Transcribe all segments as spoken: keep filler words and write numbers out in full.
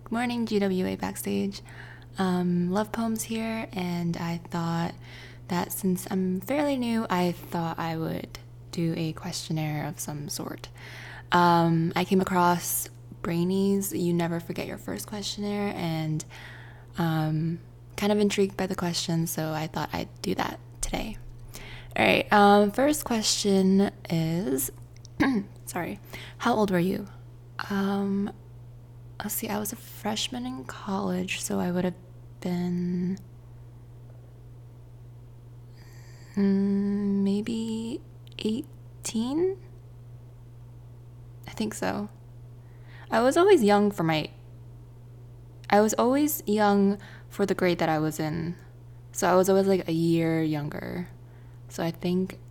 Good morning, G W A Backstage. Um, Love Poems here, and I thought that since I'm fairly new, I thought I would do a questionnaire of some sort. Um, I came across Brainy's You Never Forget Your First questionnaire, and um, kind of intrigued by the question, so I thought I'd do that today. All right, um, first question is, sorry, how old were you? Um, let's see, I was a freshman in college, so I would have been mm, maybe eighteen? I think so. I was always young for my, I was always young for the grade that I was in. So I was always like a year younger. So I think,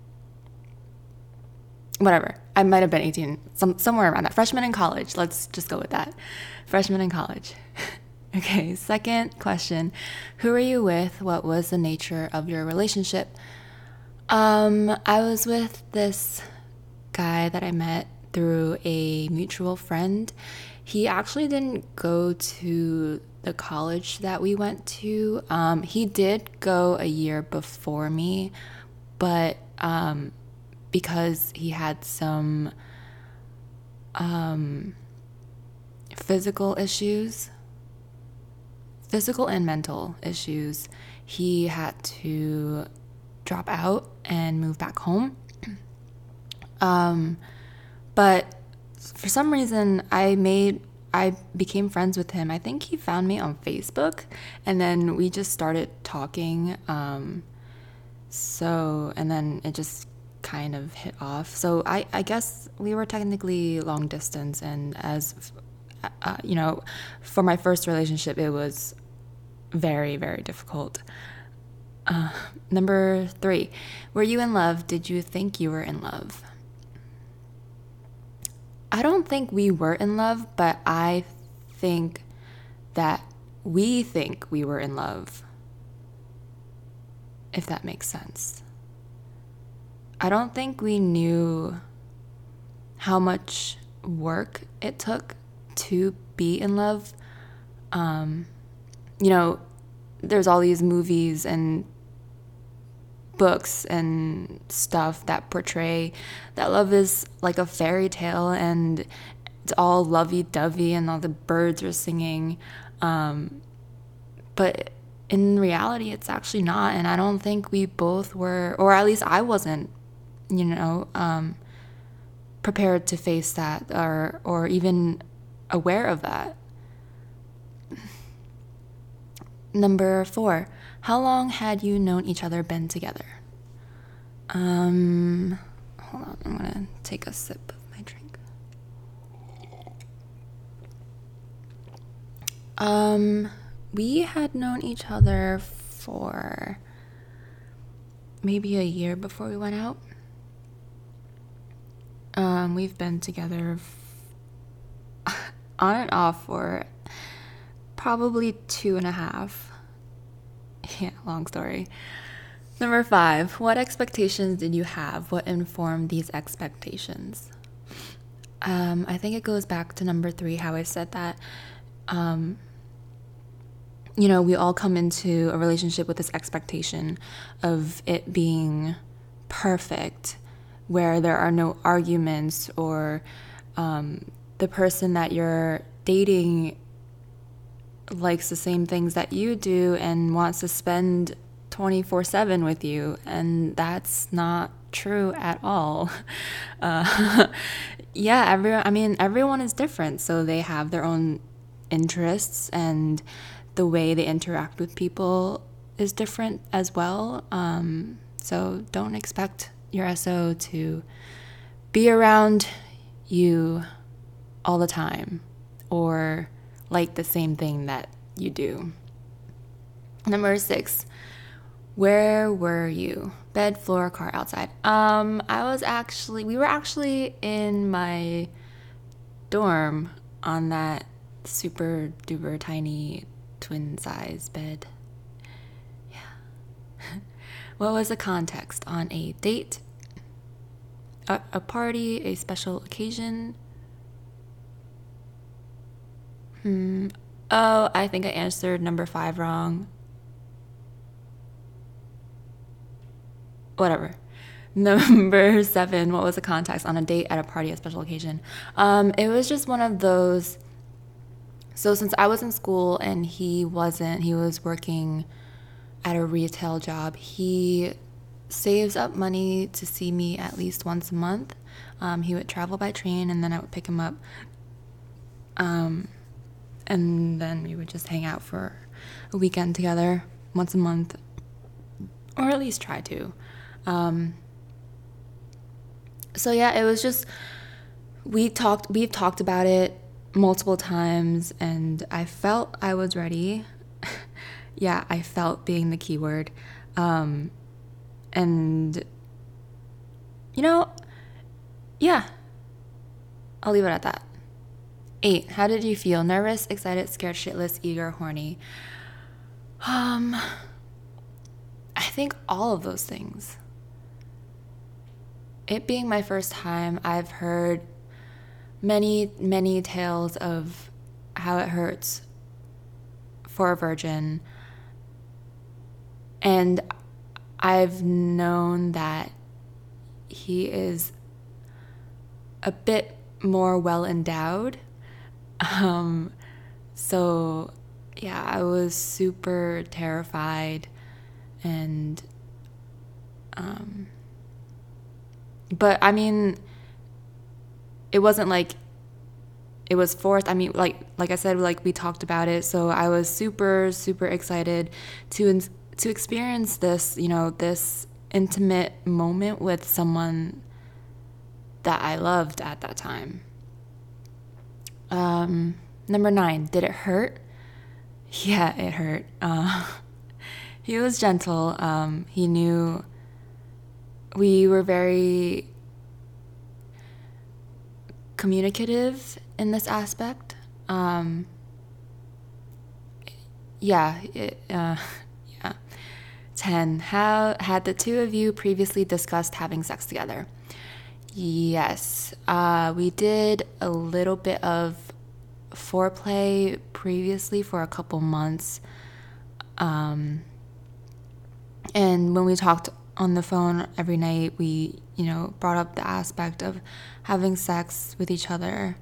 whatever, I might have been eighteen, some, somewhere around that. Freshman in college, let's just go with that. Freshman in college. Okay, second question. Who were you with? What was the nature of your relationship? Um, I was with this guy that I met through a mutual friend. He actually didn't go to the college that we went to. Um, he did go a year before me, but um, because he had some um, physical issues, physical and mental issues, he had to drop out and move back home. Um, but for some reason, I made I became friends with him. I think he found me on Facebook, and then we just started talking. Um, so, and then it just kind of hit off. So I, I guess we were technically long distance, and as uh, you know, for my first relationship, it was very, very difficult. Uh, number three, were you in love? Did you think you were in love? I don't think we were in love, but I think that we think we were in love, if that makes sense. I don't think we knew how much work it took to be in love. Um, you know, there's all these movies and books and stuff that portray that love is like a fairy tale and it's all lovey-dovey and all the birds are singing. Um, but in reality, it's actually not. And I don't think we both were, or at least I wasn't, you know, um, prepared to face that or, or even aware of that. Number four, how long had you known each other, been together? Um, hold on, I'm gonna take a sip of my drink. Um, we had known each other for maybe a year before we went out. Um, we've been together f- on and off for probably two and a half. Yeah, long story. Number five, what expectations did you have? What informed these expectations? Um, I think it goes back to number three, how I said that, um, you know, we all come into a relationship with this expectation of it being perfect, where there are no arguments or um, the person that you're dating likes the same things that you do and wants to spend twenty-four seven with you, and that's not true at all. Uh, yeah, everyone, I mean, everyone is different, so they have their own interests, and the way they interact with people is different as well. Um, so don't expect your S O to be around you all the time or like the same thing that you do. Number six, where were you? Bed, floor, car, outside. Um, I was actually, we were actually in my dorm on that super duper tiny twin size bed. Yeah. What was the context? On a date, a, a party, a special occasion? Hmm. Oh, I think I answered number five wrong. Whatever. Number seven, what was the context on a date at a party, a special occasion? Um, it was just one of those. So since I was in school and he wasn't, he was working at a retail job. He saves up money to see me at least once a month. Um, he would travel by train and then I would pick him up. Um, and then we would just hang out for a weekend together once a month, or at least try to. Um, so yeah, it was just, we talked, we've talked about it multiple times and I felt I was ready. Yeah, I felt being the key word. Um, and, you know, yeah, I'll leave it at that. Eight, how did you feel? Nervous, excited, scared, shitless, eager, horny? Um, I think all of those things. It being my first time, I've heard many, many tales of how it hurts for a virgin. And I've known that he is a bit more well endowed. Um, so yeah, I was super terrified and, um, but I mean, it wasn't like it was forced. I mean, like, like I said, like we talked about it. So I was super, super excited to, to experience this, you know, this intimate moment with someone that I loved at that time. Um, number nine, did it hurt? Yeah, it hurt. Uh, he was gentle. Um, he knew we were very communicative in this aspect. Um, yeah, it, uh, yeah. ten, how had the two of you previously discussed having sex together? Yes, uh, we did a little bit of foreplay previously for a couple months. Um, and when we talked on the phone every night, we, you know, brought up the aspect of having sex with each other.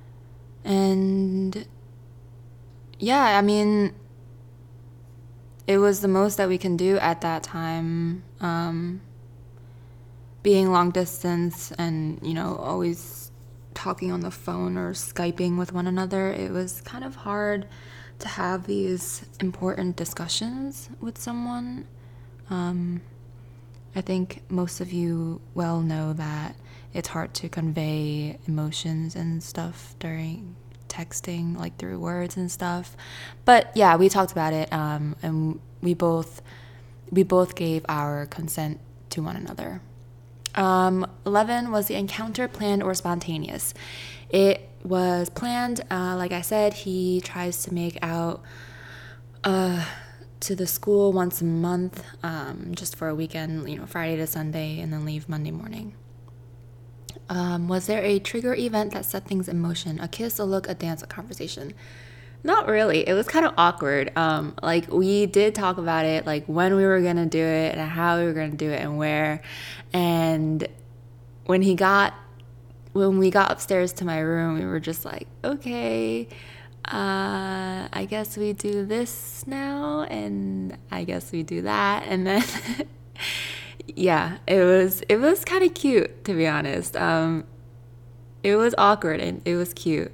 And yeah, I mean, it was the most that we can do at that time. Um, being long distance and, you know, always talking on the phone or Skyping with one another, it was kind of hard to have these important discussions with someone. Um, I think most of you well know that it's hard to convey emotions and stuff during texting, like through words and stuff. But yeah, we talked about it, um, and we both we both gave our consent to one another. Um, eleven, was the encounter planned or spontaneous? It was planned. Uh, like I said, he tries to make out uh, to the school once a month, um, just for a weekend, you know, Friday to Sunday, and then leave Monday morning. Um, was there a trigger event that set things in motion? A kiss, a look, a dance, a conversation? Not really. It was kind of awkward. Um, like we did talk about it, like when we were gonna do it and how we were gonna do it and where. And when he got, when we got upstairs to my room, we were just like, okay, uh, I guess we do this now, and I guess we do that, and then yeah, it was it was kind of cute, to be honest. Um, it was awkward and it was cute.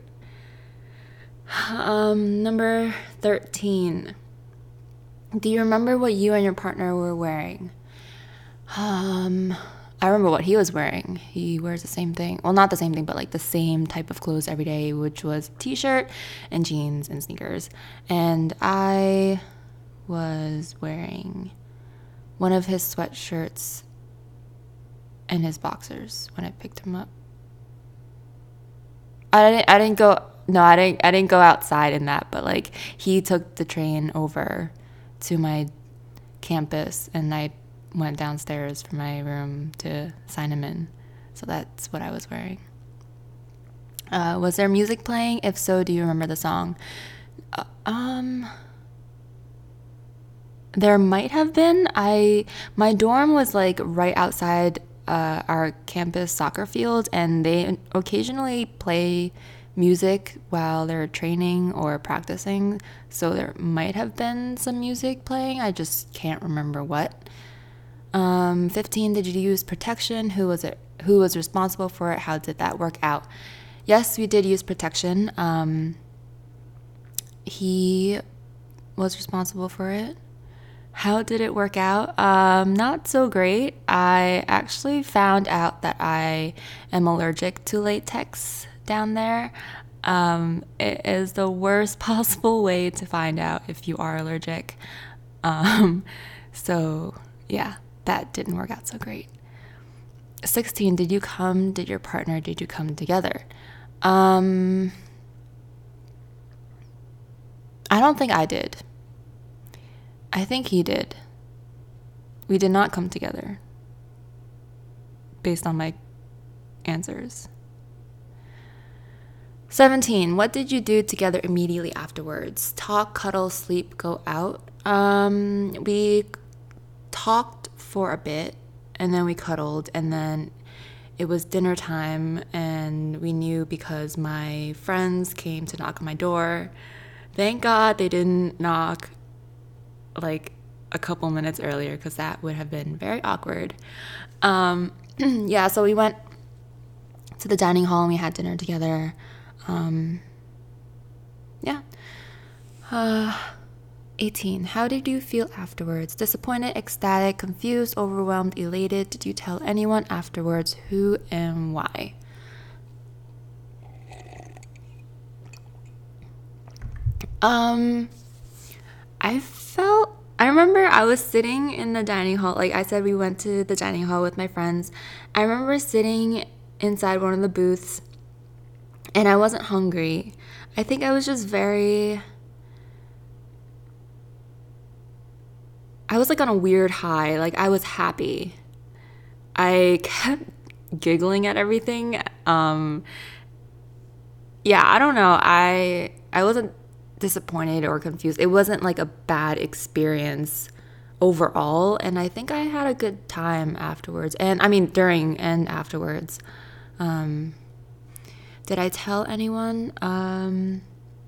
Um, number thirteen. Do you remember what you and your partner were wearing? Um, I remember what he was wearing. He wears the same thing. Well, not the same thing, but like the same type of clothes every day, which was t-shirt and jeans and sneakers. And I was wearing one of his sweatshirts and his boxers when I picked him up. I didn't I didn't go no, I didn't I didn't go outside in that, but like he took the train over to my campus and I went downstairs from my room to sign him in. So that's what I was wearing. Uh, was there music playing? If so, do you remember the song? Uh, um, there might have been. I my dorm was like right outside uh, our campus soccer field, and they occasionally play music while they're training or practicing. So there might have been some music playing. I just can't remember what. Um, fifteen, did you use protection? Who was it? Who was responsible for it? How did that work out? Yes, we did use protection. Um, he was responsible for it. How did it work out? Um, not so great. I actually found out that I am allergic to latex down there. Um, it is the worst possible way to find out if you are allergic. Um, so, yeah, that didn't work out so great. sixteen, did you come, did your partner, did you come together? Um, I don't think I did. I think he did. We did not come together, based on my answers. seventeen, what did you do together immediately afterwards? Talk, cuddle, sleep, go out. Um, we talked for a bit, and then we cuddled, and then it was dinner time, and we knew because my friends came to knock on my door. Thank God they didn't knock like a couple minutes earlier, because that would have been very awkward. Um, yeah, so we went to the dining hall and we had dinner together. Um, yeah. Uh, eighteen, how did you feel afterwards? Disappointed, ecstatic, confused, overwhelmed, elated? Did you tell anyone afterwards? Who and why? Um, I felt, I remember I was sitting in the dining hall. Like I said, we went to the dining hall with my friends. I remember sitting inside one of the booths, and I wasn't hungry. I think I was just very, I was like on a weird high. Like I was happy. I kept giggling at everything. Um, yeah, I don't know. I I wasn't disappointed or confused. It wasn't like a bad experience overall, and I think I had a good time afterwards. And I mean during and afterwards. Um, did I tell anyone? Um,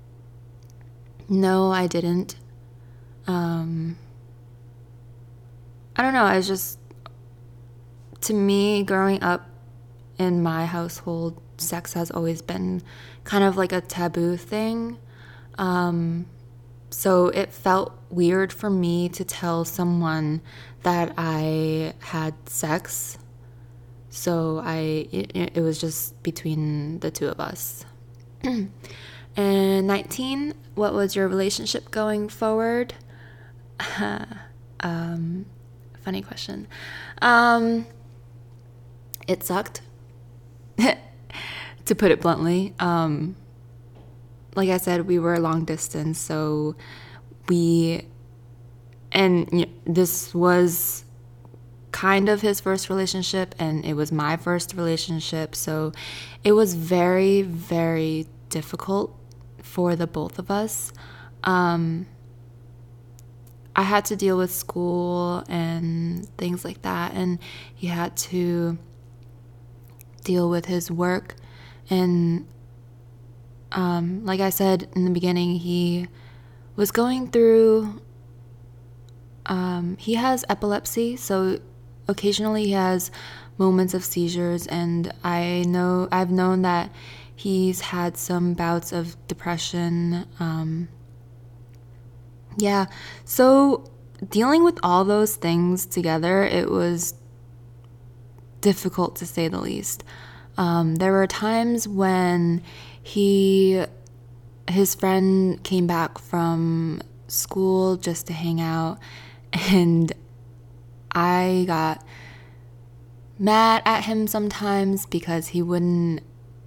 no, I didn't. Um, I don't know. I was just, to me, growing up in my household, sex has always been kind of like a taboo thing. Um, so it felt weird for me to tell someone that I had sex. So I, it, it was just between the two of us. And nineteen, what was your relationship going forward? um, funny question. Um, it sucked, to put it bluntly. Um, like I said, we were long distance, so we, and you know, this was kind of his first relationship, and it was my first relationship, so it was very, very difficult for the both of us. Um, I had to deal with school and things like that, and he had to deal with his work. And um, like I said in the beginning, he was going through, um, he has epilepsy, so occasionally he has moments of seizures, and I know I've known that he's had some bouts of depression. Um, yeah, so dealing with all those things together, it was difficult to say the least. Um, there were times when he, his friend came back from school just to hang out, and I got mad at him sometimes because he wouldn't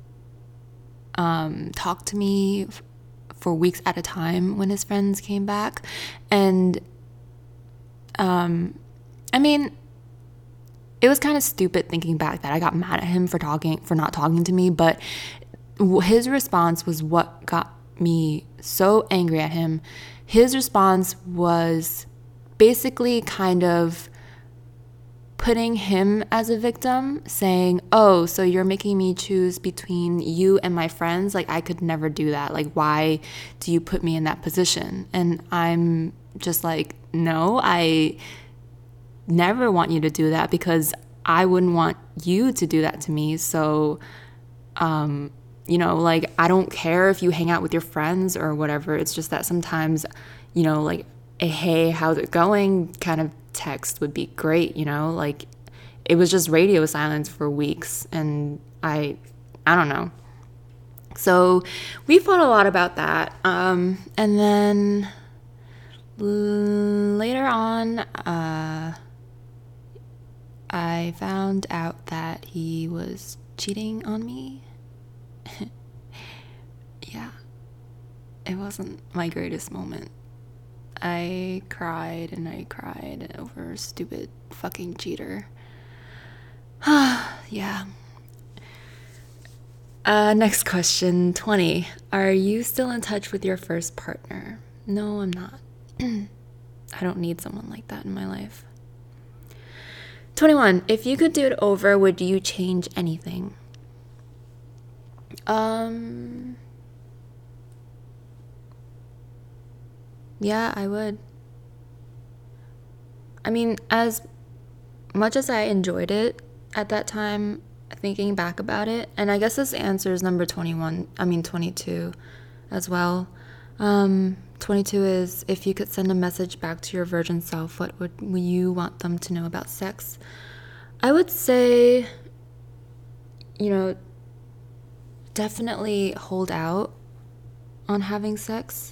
um, talk to me f- for weeks at a time when his friends came back. And um, I mean, it was kind of stupid thinking back that I got mad at him for talking, for not talking to me, but his response was what got me so angry at him. His response was basically kind of putting him as a victim, saying, oh, so you're making me choose between you and my friends? Like, I could never do that. Like, why do you put me in that position? And I'm just like, no, I never want you to do that, because I wouldn't want you to do that to me. So, um, you know, like, I don't care if you hang out with your friends or whatever. It's just that sometimes, you know, like, a hey, how's it going kind of text would be great, you know? Like, it was just radio silence for weeks, and I, I don't know. So we fought a lot about that. Um, and then l- later on, uh, I found out that he was cheating on me. Yeah, it wasn't my greatest moment. I cried and I cried over a stupid fucking cheater. Yeah. Uh, next question, twenty. Are you still in touch with your first partner? No, I'm not. I don't need someone like that in my life. twenty-one. If you could do it over, would you change anything? Um... Yeah, I would. I mean, as much as I enjoyed it at that time, thinking back about it, and I guess this answers number twenty-one, I mean twenty-two as well. Um, twenty-two is, if you could send a message back to your virgin self, what would you want them to know about sex? I would say, you know, definitely hold out on having sex.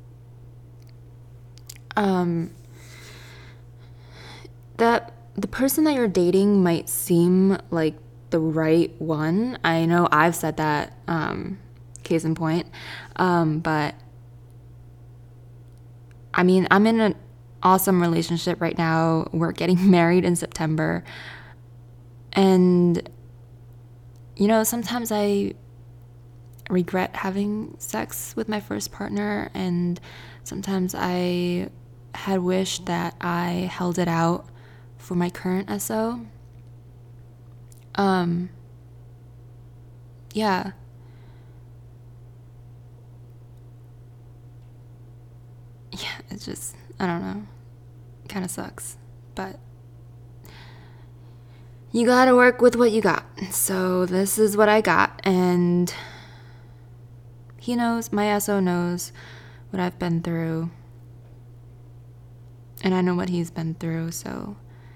Um, that the person that you're dating might seem like the right one. I know I've said that, um, case in point. Um, but I mean, I'm in an awesome relationship right now. We're getting married in September. And, you know, sometimes I regret having sex with my first partner, and sometimes I had wished that I held it out for my current S O. Um, yeah. Yeah, it's just, I don't know. Kind of sucks. But you gotta work with what you got. So this is what I got, and he knows, my S O knows what I've been through. And I know what he's been through, so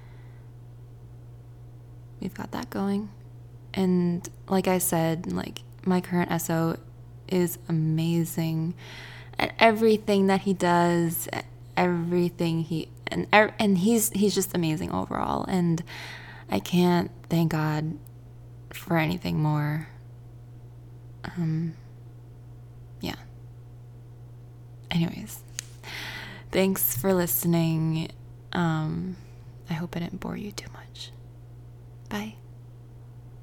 we've got that going. And like I said, like, my current S O is amazing at everything that he does, at everything he and and he's he's just amazing overall. And I can't thank God for anything more. Um, yeah. Anyways, thanks for listening. Um, I hope I didn't bore you too much. Bye.